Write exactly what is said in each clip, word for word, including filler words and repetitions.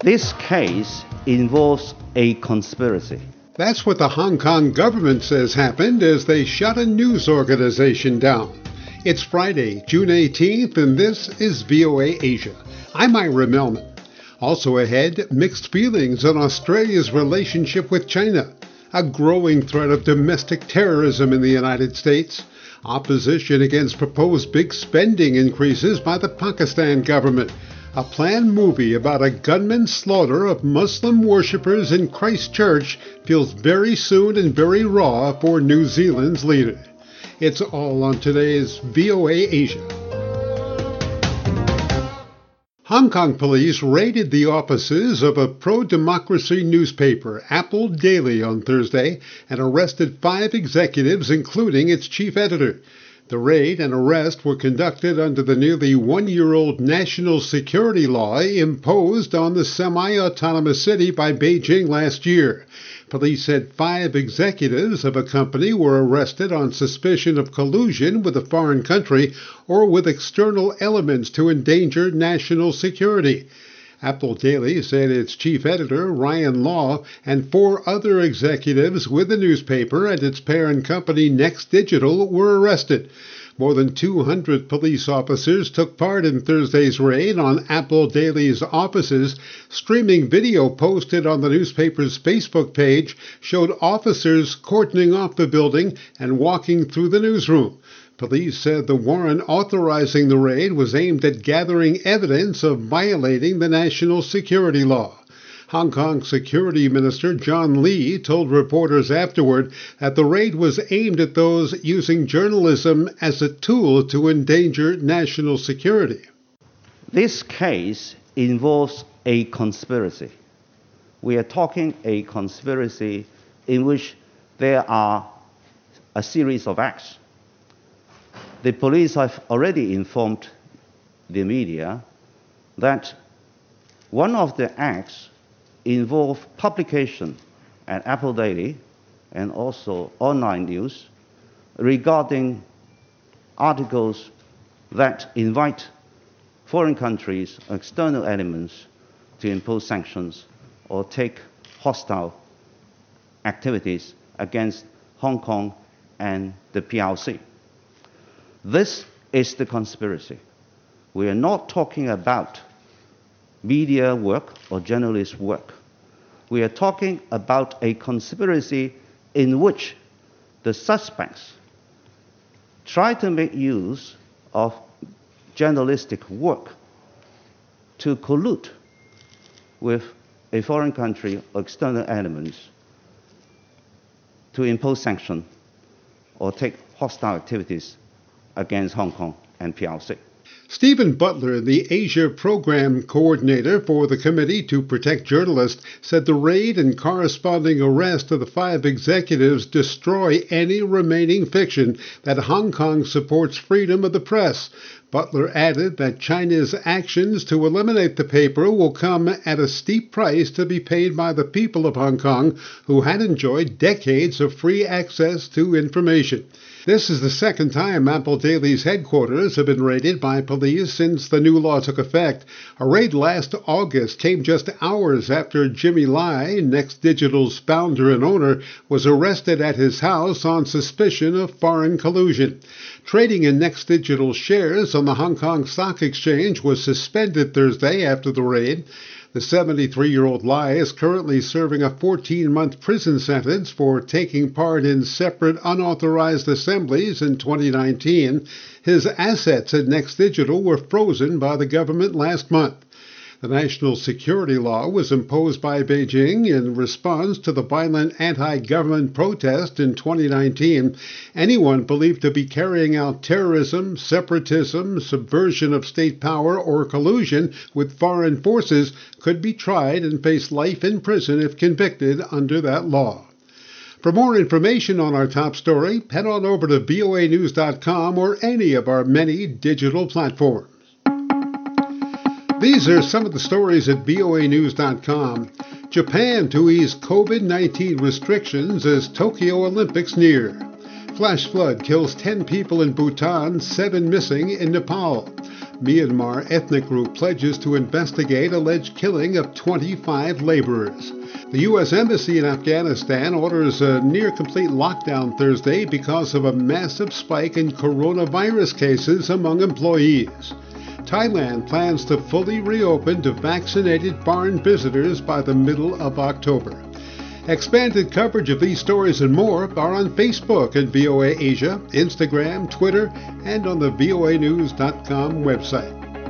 This case involves a conspiracy. That's what the Hong Kong government says happened as they shut a news organization down. It's Friday, June eighteenth, and this is V O A Asia. I'm Ira Melman. Also ahead, mixed feelings on Australia's relationship with China, a growing threat of domestic terrorism in the United States, opposition against proposed big spending increases by the Pakistan government, a planned movie about a gunman's slaughter of Muslim worshippers in Christchurch feels very soon and very raw for New Zealand's leader. It's all on today's V O A Asia. Hong Kong police raided the offices of a pro-democracy newspaper, Apple Daily, on Thursday and arrested five executives, including its chief editor. The raid and arrest were conducted under the nearly one-year-old national security law imposed on the semi-autonomous city by Beijing last year. Police said five executives of a company were arrested on suspicion of collusion with a foreign country or with external elements to endanger national security. Apple Daily said its chief editor, Ryan Law, and four other executives with the newspaper and its parent company, Next Digital, were arrested. More than two hundred police officers took part in Thursday's raid on Apple Daily's offices. Streaming video posted on the newspaper's Facebook page showed officers cordoning off the building and walking through the newsroom. Police said the warrant authorizing the raid was aimed at gathering evidence of violating the national security law. Hong Kong Security Minister John Lee told reporters afterward that the raid was aimed at those using journalism as a tool to endanger national security. This case involves a conspiracy. We are talking a conspiracy in which there are a series of acts. The police have already informed the media that one of the acts involved publication at Apple Daily and also online news regarding articles that invite foreign countries, external elements, to impose sanctions or take hostile activities against Hong Kong and the P R C. This is the conspiracy. We are not talking about media work or journalist work. We are talking about a conspiracy in which the suspects try to make use of journalistic work to collude with a foreign country or external elements to impose sanctions or take hostile activities against Hong Kong and P R C. Stephen Butler, the Asia Program Coordinator for the Committee to Protect Journalists, said the raid and corresponding arrest of the five executives destroy any remaining fiction that Hong Kong supports freedom of the press. Butler added that China's actions to eliminate the paper will come at a steep price to be paid by the people of Hong Kong, who had enjoyed decades of free access to information. This is the second time Apple Daily's headquarters have been raided by police since the new law took effect. A raid last August came just hours after Jimmy Lai, Next Digital's founder and owner, was arrested at his house on suspicion of foreign collusion. Trading in Next Digital shares on the Hong Kong Stock Exchange was suspended Thursday after the raid. The seventy-three-year-old Lai is currently serving a fourteen-month prison sentence for taking part in separate unauthorized assemblies in twenty nineteen. His assets at Next Digital were frozen by the government last month. The national security law was imposed by Beijing in response to the violent anti-government protest in twenty nineteen. Anyone believed to be carrying out terrorism, separatism, subversion of state power, or collusion with foreign forces could be tried and face life in prison if convicted under that law. For more information on our top story, head on over to V O A news dot com or any of our many digital platforms. These are some of the stories at V O A news dot com. Japan to ease COVID nineteen restrictions as Tokyo Olympics near. Flash flood kills ten people in Bhutan, seven missing in Nepal. Myanmar ethnic group pledges to investigate alleged killing of twenty-five laborers. The U S Embassy in Afghanistan orders a near-complete lockdown Thursday because of a massive spike in coronavirus cases among employees. Thailand plans to fully reopen to vaccinated foreign visitors by the middle of October. Expanded coverage of these stories and more are on Facebook at V O A Asia, Instagram, Twitter, and on the V O A news dot com website.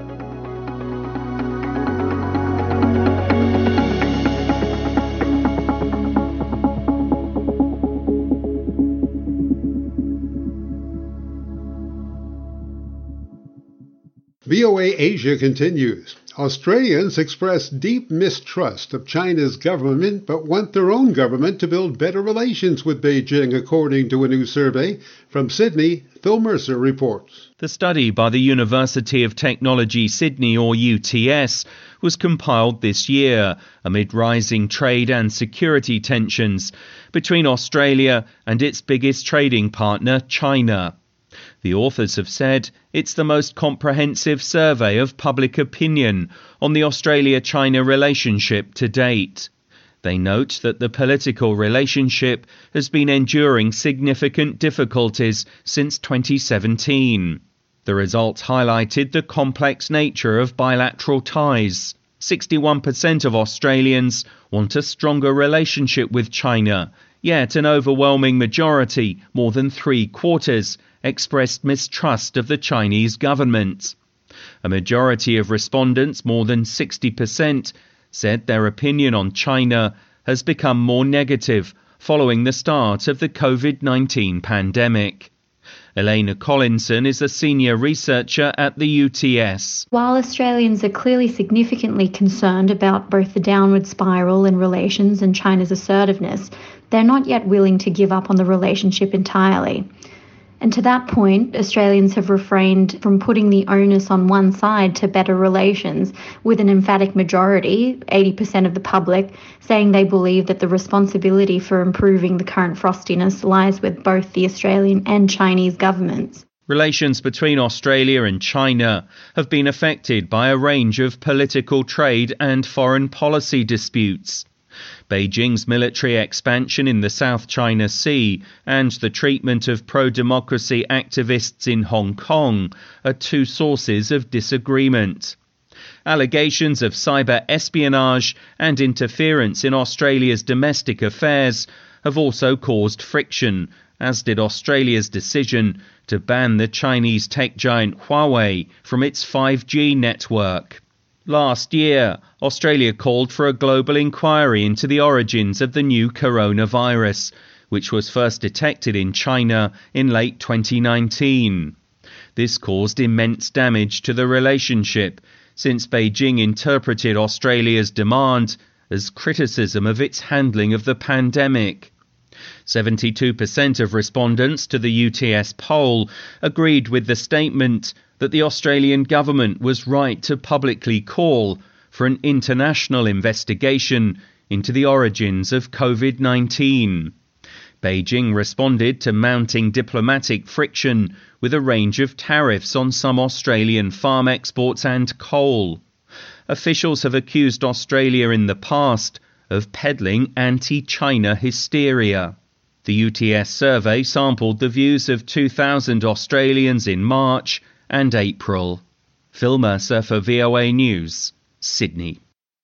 V O A Asia continues. Australians express deep mistrust of China's government but want their own government to build better relations with Beijing, according to a new survey. From Sydney, Phil Mercer reports. The study by the University of Technology Sydney, or U T S, was compiled this year amid rising trade and security tensions between Australia and its biggest trading partner, China. The authors have said it's the most comprehensive survey of public opinion on the Australia-China relationship to date. They note that the political relationship has been enduring significant difficulties since twenty seventeen. The results highlighted the complex nature of bilateral ties. sixty-one percent of Australians want a stronger relationship with China, yet an overwhelming majority, more than three quarters, expressed mistrust of the Chinese government. A majority of respondents, more than sixty percent, said their opinion on China has become more negative following the start of the COVID nineteen pandemic. Elena Collinson is a senior researcher at the U T S. While Australians are clearly significantly concerned about both the downward spiral in relations and China's assertiveness, they're not yet willing to give up on the relationship entirely. And to that point, Australians have refrained from putting the onus on one side to better relations, with an emphatic majority, eighty percent of the public, saying they believe that the responsibility for improving the current frostiness lies with both the Australian and Chinese governments. Relations between Australia and China have been affected by a range of political, trade and foreign policy disputes. Beijing's military expansion in the South China Sea and the treatment of pro-democracy activists in Hong Kong are two sources of disagreement. Allegations of cyber espionage and interference in Australia's domestic affairs have also caused friction, as did Australia's decision to ban the Chinese tech giant Huawei from its five G network. Last year, Australia called for a global inquiry into the origins of the new coronavirus, which was first detected in China in late twenty nineteen. This caused immense damage to the relationship, since Beijing interpreted Australia's demand as criticism of its handling of the pandemic. seventy-two percent of respondents to the U T S poll agreed with the statement that the Australian government was right to publicly call for an international investigation into the origins of COVID nineteen. Beijing responded to mounting diplomatic friction with a range of tariffs on some Australian farm exports and coal. Officials have accused Australia in the past of peddling anti-China hysteria. The U T S survey sampled the views of two thousand Australians in March and April. Phil Mercer for V O A News, Sydney.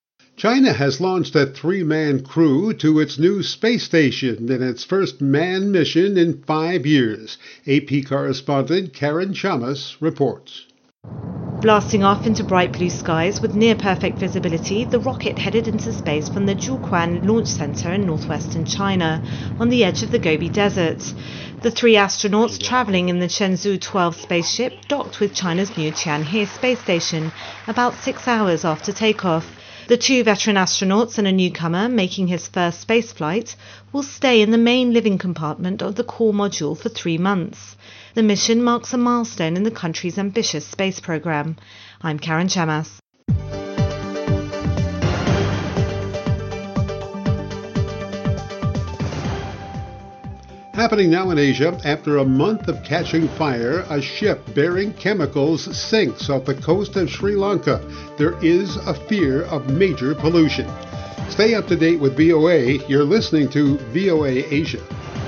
China has launched a three-man crew to its new space station in its first manned mission in five years. A P correspondent Karen Chamas reports. Blasting off into bright blue skies with near-perfect visibility, the rocket headed into space from the Jiuquan Launch Center in northwestern China, on the edge of the Gobi Desert. The three astronauts traveling in the Shenzhou twelve spaceship docked with China's new Tianhe space station about six hours after takeoff. The two veteran astronauts and a newcomer making his first spaceflight will stay in the main living compartment of the core module for three months. The mission marks a milestone in the country's ambitious space program. I'm Karen Chamas. Happening now in Asia, after a month of catching fire, a ship bearing chemicals sinks off the coast of Sri Lanka. There is a fear of major pollution. Stay up to date with V O A. You're listening to V O A Asia.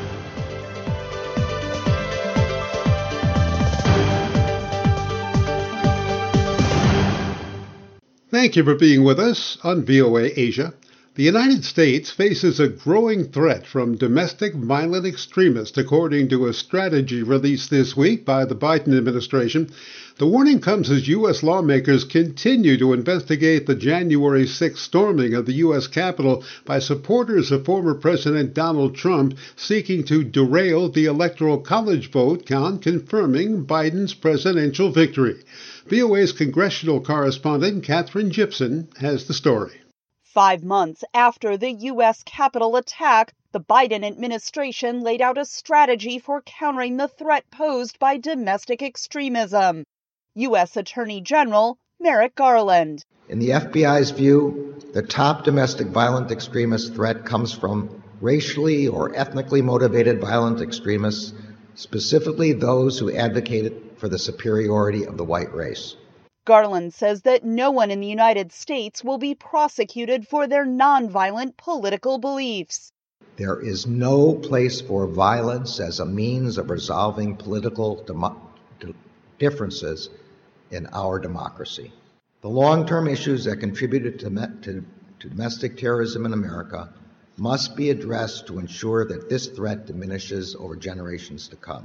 Thank you for being with us on V O A Asia. The United States faces a growing threat from domestic violent extremists, according to a strategy released this week by the Biden administration. The warning comes as U S lawmakers continue to investigate the January sixth storming of the U S Capitol by supporters of former President Donald Trump seeking to derail the Electoral College vote count confirming Biden's presidential victory. V O A's congressional correspondent Katherine Gibson has the story. Five months after the U S Capitol attack, the Biden administration laid out a strategy for countering the threat posed by domestic extremism. U S Attorney General Merrick Garland. In the F B I's view, the top domestic violent extremist threat comes from racially or ethnically motivated violent extremists, specifically those who advocated for the superiority of the white race. Garland says that no one in the United States will be prosecuted for their nonviolent political beliefs. There is no place for violence as a means of resolving political demo- differences in our democracy. The long-term issues that contributed to, me- to, to domestic terrorism in America must be addressed to ensure that this threat diminishes over generations to come.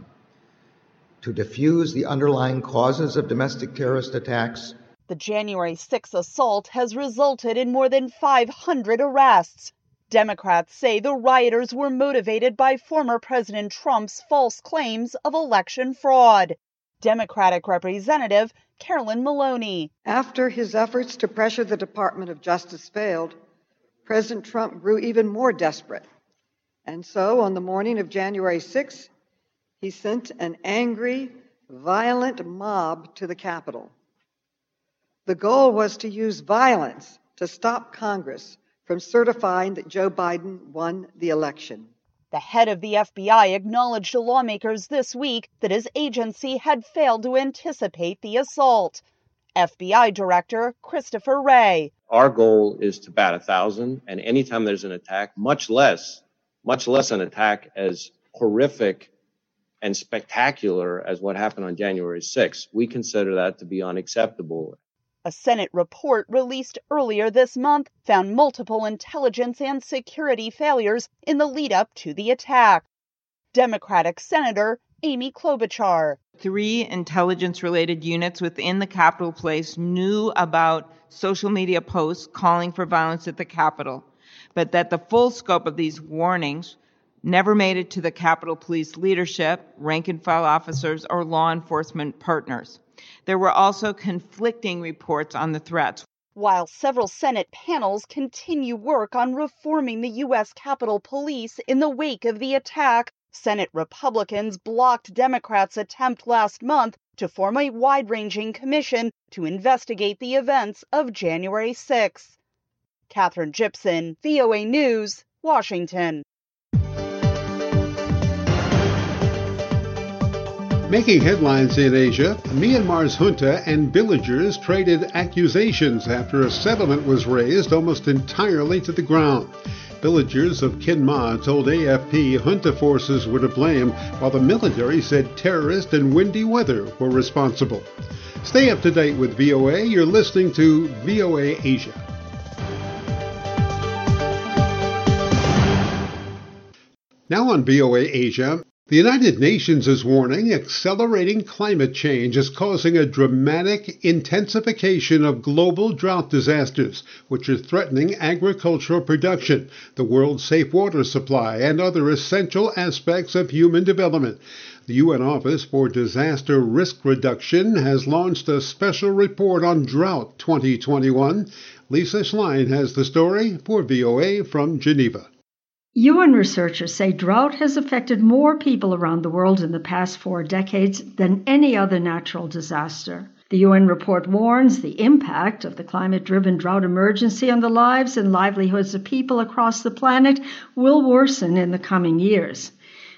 To diffuse the underlying causes of domestic terrorist attacks, the January sixth assault has resulted in more than five hundred arrests. Democrats say the rioters were motivated by former President Trump's false claims of election fraud. Democratic Representative Carolyn Maloney. After his efforts to pressure the Department of Justice failed, President Trump grew even more desperate. And so, on the morning of January sixth, he sent an angry, violent mob to the Capitol. The goal was to use violence to stop Congress from certifying that Joe Biden won the election. The head of the F B I acknowledged to lawmakers this week that his agency had failed to anticipate the assault. F B I Director Christopher Wray. Our goal is to bat a thousand, and anytime there's an attack, much less, much less an attack as horrific and spectacular as what happened on January sixth, we consider that to be unacceptable. A Senate report released earlier this month found multiple intelligence and security failures in the lead-up to the attack. Democratic Senator Amy Klobuchar. Three intelligence-related units within the Capitol Police knew about social media posts calling for violence at the Capitol, but that the full scope of these warnings never made it to the Capitol Police leadership, rank-and-file officers, or law enforcement partners. There were also conflicting reports on the threats. While several Senate panels continue work on reforming the U S Capitol Police in the wake of the attack, Senate Republicans blocked Democrats' attempt last month to form a wide-ranging commission to investigate the events of January sixth. Katherine Gibson, V O A News, Washington. Making headlines in Asia, Myanmar's junta and villagers traded accusations after a settlement was razed almost entirely to the ground. Villagers of Kinma told A F P junta forces were to blame, while the military said terrorists and windy weather were responsible. Stay up to date with V O A. You're listening to V O A Asia. Now on V O A Asia, the United Nations is warning accelerating climate change is causing a dramatic intensification of global drought disasters, which are threatening agricultural production, the world's safe water supply, and other essential aspects of human development. The U N Office for Disaster Risk Reduction has launched a special report on drought twenty twenty-one. Lisa Schlein has the story for V O A from Geneva. U N researchers say drought has affected more people around the world in the past four decades than any other natural disaster. The U N report warns the impact of the climate-driven drought emergency on the lives and livelihoods of people across the planet will worsen in the coming years.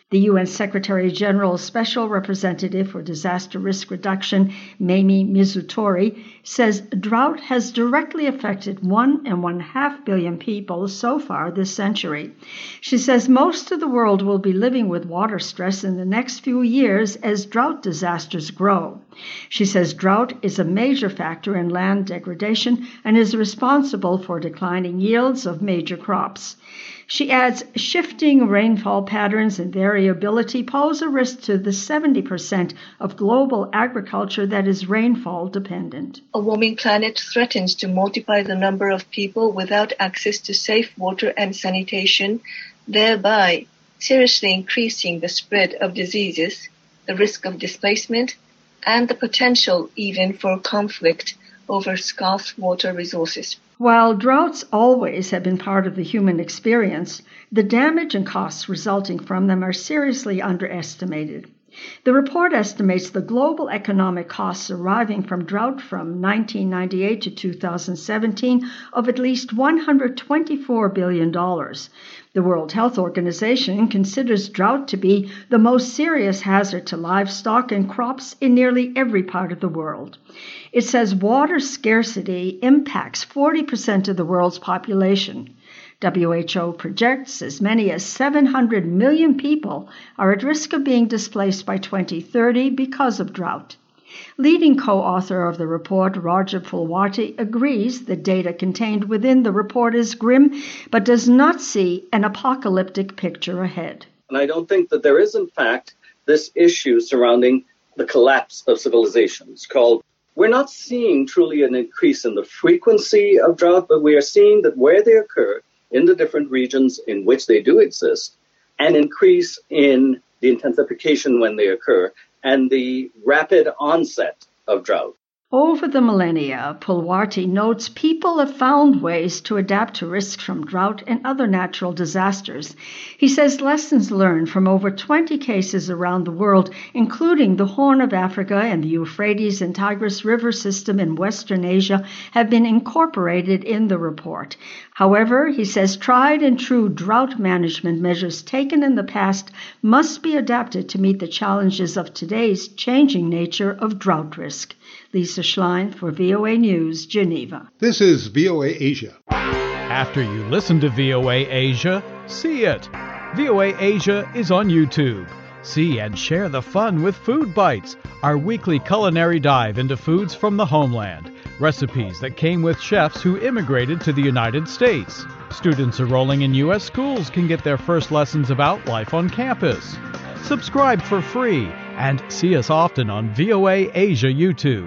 The U N Secretary General's Special Representative for Disaster Risk Reduction, Mamie Mizutori, says drought has directly affected one and one half billion people so far this century. She says most of the world will be living with water stress in the next few years as drought disasters grow. She says drought is a major factor in land degradation and is responsible for declining yields of major crops. She adds shifting rainfall patterns and variability pose a risk to the seventy percent of global agriculture that is rainfall dependent. A warming planet threatens to multiply the number of people without access to safe water and sanitation, thereby seriously increasing the spread of diseases, the risk of displacement, and the potential even for conflict over scarce water resources. While droughts always have been part of the human experience, the damage and costs resulting from them are seriously underestimated. The report estimates the global economic costs arising from drought from nineteen ninety-eight to two thousand seventeen of at least one hundred twenty-four billion dollars. The World Health Organization considers drought to be the most serious hazard to livestock and crops in nearly every part of the world. It says water scarcity impacts forty percent of the world's population. W H O projects as many as seven hundred million people are at risk of being displaced by twenty thirty because of drought. Leading co-author of the report, Roger Pulwati, agrees the data contained within the report is grim, but does not see an apocalyptic picture ahead. And I don't think that there is, in fact, this issue surrounding the collapse of civilizations called we're not seeing truly an increase in the frequency of drought, but we are seeing that where they occur in the different regions in which they do exist, an increase in the intensification when they occur and the rapid onset of drought. Over the millennia, Pulwati notes people have found ways to adapt to risks from drought and other natural disasters. He says lessons learned from over twenty cases around the world, including the Horn of Africa and the Euphrates and Tigris River system in Western Asia, have been incorporated in the report. However, he says tried and true drought management measures taken in the past must be adapted to meet the challenges of today's changing nature of drought risk. Lisa Schlein for V O A News, Geneva. This is V O A Asia. After you listen to V O A Asia, see it. V O A Asia is on YouTube. See and share the fun with Food Bites, our weekly culinary dive into foods from the homeland. Recipes that came with chefs who immigrated to the United States. Students enrolling in U S schools can get their first lessons about life on campus. Subscribe for free and see us often on V O A Asia YouTube.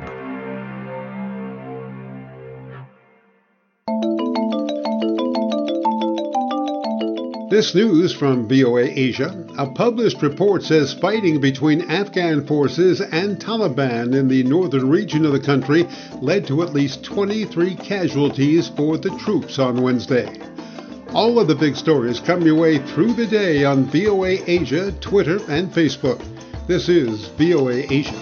This news from V O A Asia. A published report says fighting between Afghan forces and Taliban in the northern region of the country led to at least twenty-three casualties for the troops on Wednesday. All of the big stories come your way through the day on V O A Asia, Twitter, and Facebook. This is V O A Asia.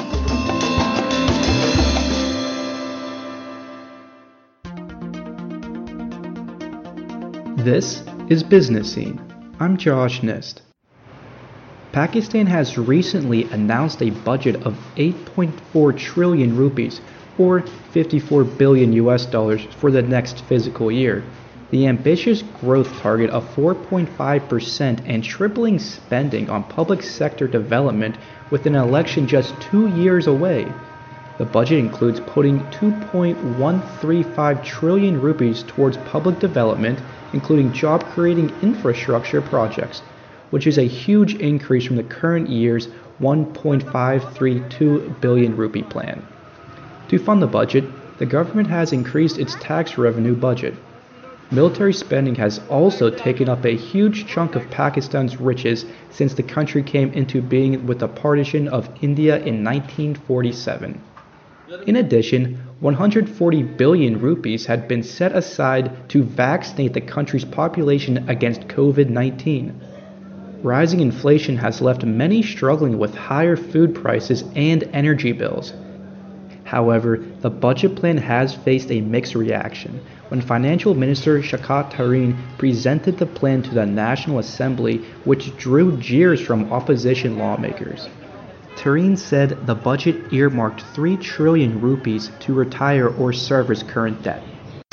This is Business Scene. I'm Josh Nist. Pakistan has recently announced a budget of eight point four trillion rupees, or fifty-four billion U S dollars, for the next fiscal year. The ambitious growth target of four point five percent and tripling spending on public sector development with an election just two years away. The budget includes putting two point one three five trillion rupees towards public development, including job-creating infrastructure projects, which is a huge increase from the current year's one point five three two billion rupee plan. To fund the budget, the government has increased its tax revenue budget. Military spending has also taken up a huge chunk of Pakistan's riches since the country came into being with the partition of India in nineteen forty-seven. In addition, one hundred forty billion rupees had been set aside to vaccinate the country's population against covid nineteen. Rising inflation has left many struggling with higher food prices and energy bills. However, the budget plan has faced a mixed reaction. When Financial Minister Shakhat Tarin presented the plan to the National Assembly, which drew jeers from opposition lawmakers. Tarin said the budget earmarked three trillion rupees to retire or service current debt.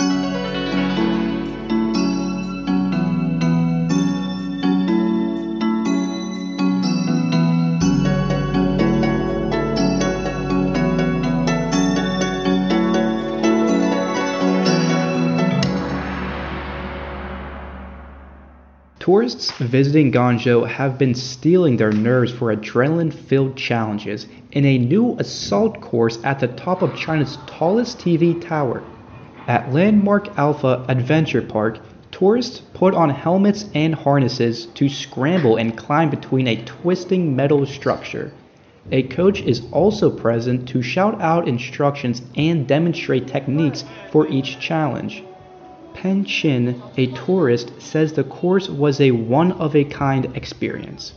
Tourists visiting Guangzhou have been stealing their nerves for adrenaline-filled challenges in a new assault course at the top of China's tallest T V tower. At Landmark Alpha Adventure Park, tourists put on helmets and harnesses to scramble and climb between a twisting metal structure. A coach is also present to shout out instructions and demonstrate techniques for each challenge. Pen Chin, a tourist, says the course was a one-of-a-kind experience.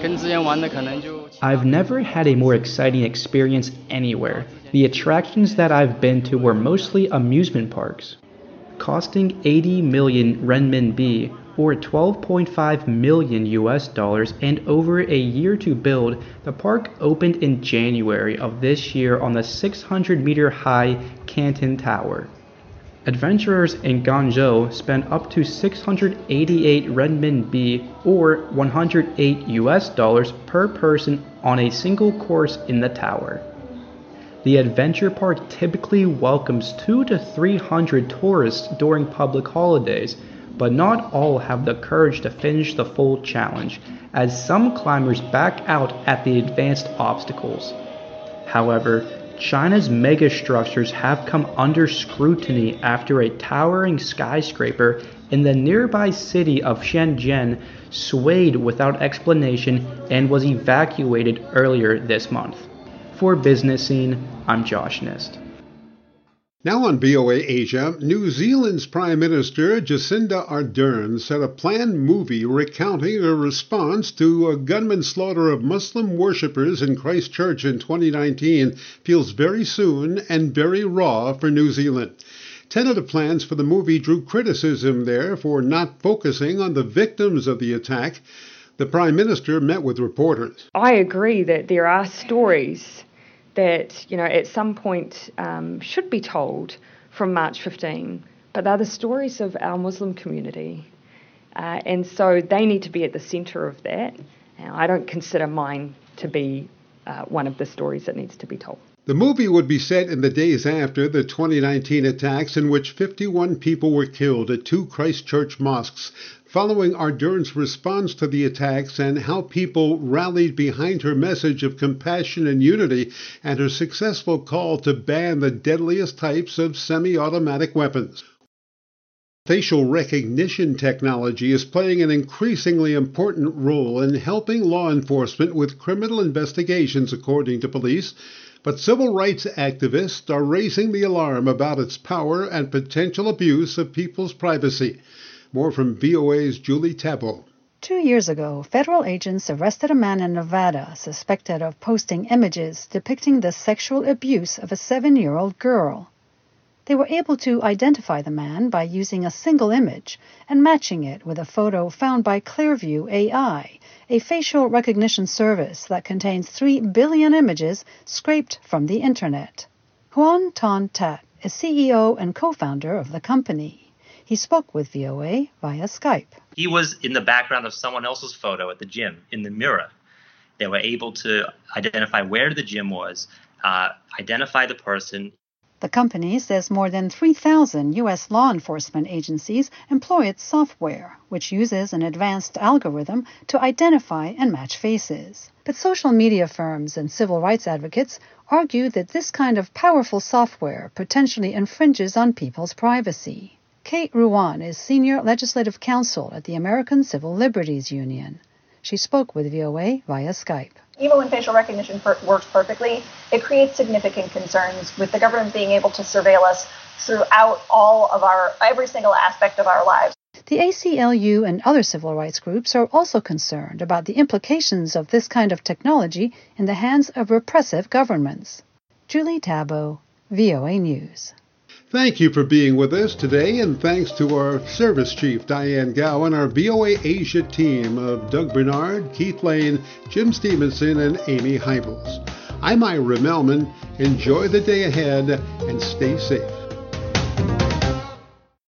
I've never had a more exciting experience anywhere. The attractions that I've been to were mostly amusement parks. Costing eighty million renminbi, or twelve point five million U S dollars, and over a year to build, the park opened in January of this year on the six hundred meter high Canton Tower. Adventurers in Guangzhou spent up to six hundred eighty-eight renminbi, or one hundred eight U S dollars per person on a single course in the tower. The adventure park typically welcomes two to three hundred tourists during public holidays, but not all have the courage to finish the full challenge, as some climbers back out at the advanced obstacles. However, China's megastructures have come under scrutiny after a towering skyscraper in the nearby city of Shenzhen swayed without explanation and was evacuated earlier this month. For Business Scene, I'm Josh Nist. Now on V O A Asia, New Zealand's Prime Minister Jacinda Ardern said a planned movie recounting her response to a gunman slaughter of Muslim worshippers in Christchurch in twenty nineteen feels very soon and very raw for New Zealand. Tentative plans for the movie drew criticism there for not focusing on the victims of the attack. The Prime Minister met with reporters. I agree that there are stories that, you know, at some point um, should be told from March fifteenth, but they're the stories of our Muslim community. Uh, and so they need to be at the centre of that. Now, I don't consider mine to be uh, one of the stories that needs to be told. The movie would be set in the days after the twenty nineteen attacks in which fifty-one people were killed at two Christchurch mosques, following Ardern's response to the attacks and how people rallied behind her message of compassion and unity and her successful call to ban the deadliest types of semi-automatic weapons. Facial recognition technology is playing an increasingly important role in helping law enforcement with criminal investigations, according to police. But civil rights activists are raising the alarm about its power and potential abuse of people's privacy. More from V O A's Julie Tabo. Two years ago, federal agents arrested a man in Nevada suspected of posting images depicting the sexual abuse of a seven-year-old girl. They were able to identify the man by using a single image and matching it with a photo found by Clearview A I, a facial recognition service that contains three billion images scraped from the Internet. Huan Ton Tat is C E O and co-founder of the company. He spoke with V O A via Skype. He was in the background of someone else's photo at the gym, in the mirror. They were able to identify where the gym was, uh, identify the person. The company says more than three thousand U S law enforcement agencies employ its software, which uses an advanced algorithm to identify and match faces. But social media firms and civil rights advocates argue that this kind of powerful software potentially infringes on people's privacy. Kate Ruan is Senior Legislative Counsel at the American Civil Liberties Union. She spoke with V O A via Skype. Even when facial recognition per- works perfectly, it creates significant concerns with the government being able to surveil us throughout all of our, every single aspect of our lives. The A C L U and other civil rights groups are also concerned about the implications of this kind of technology in the hands of repressive governments. Julie Tabo, V O A News. Thank you for being with us today, and thanks to our Service Chief, Diane Gowan, our V O A Asia team of Doug Bernard, Keith Lane, Jim Stevenson, and Amy Heibels. I'm Ira Melman. Enjoy the day ahead and stay safe.